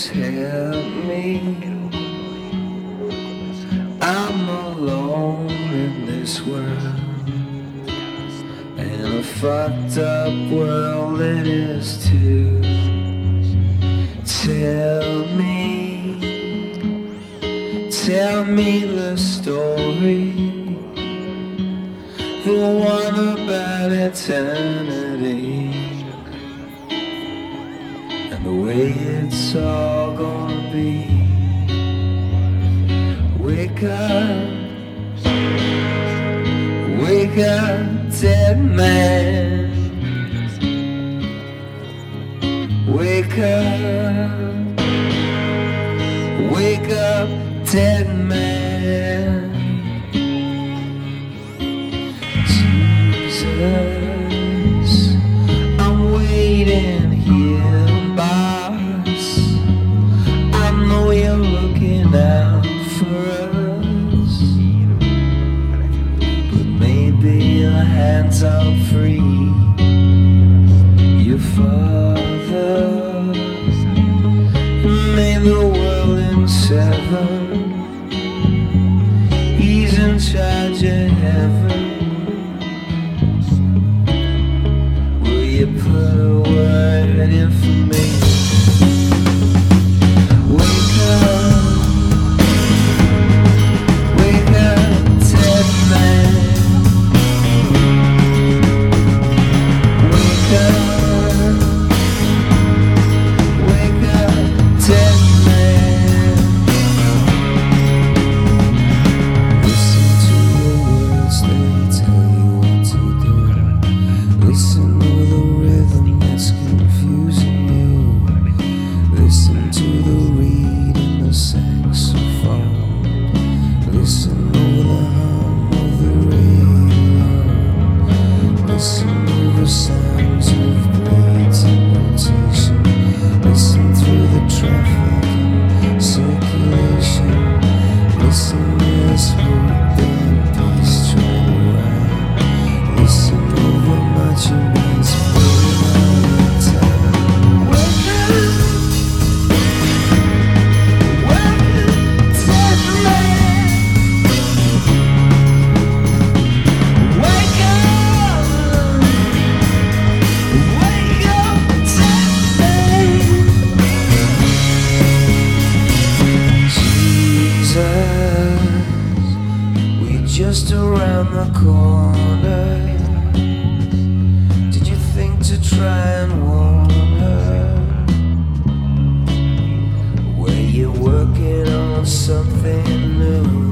tell me I'm alone in this world, and a fucked up world it is too. Tell me the story, the one about eternity, and the way it's all gonna be. Wake up, dead man. Wake up, dead man. Jesus, I'm waiting here, boss. I know you're looking out for us, but maybe your hands are free. Your father made the world in seven. He's in charge of heaven. Will you put a word in for me? Wake up, dead man. Wake up, dead man. Listen to the words they tell you what to do. Listen to the rhythm that's confusing you. Listen to the reed and the saxophone. Listen to the hum of the radio. Listen to the sounds of blades in rotation. Listen through the traffic and circulation. Listen, there's hope and peace trying to rhyme. Listen over marching bands playing all the time. Wake up, dead man. Wake up, dead man. Jesus, we're just around the corner. Did you think to try and warn her? Were you working on something new?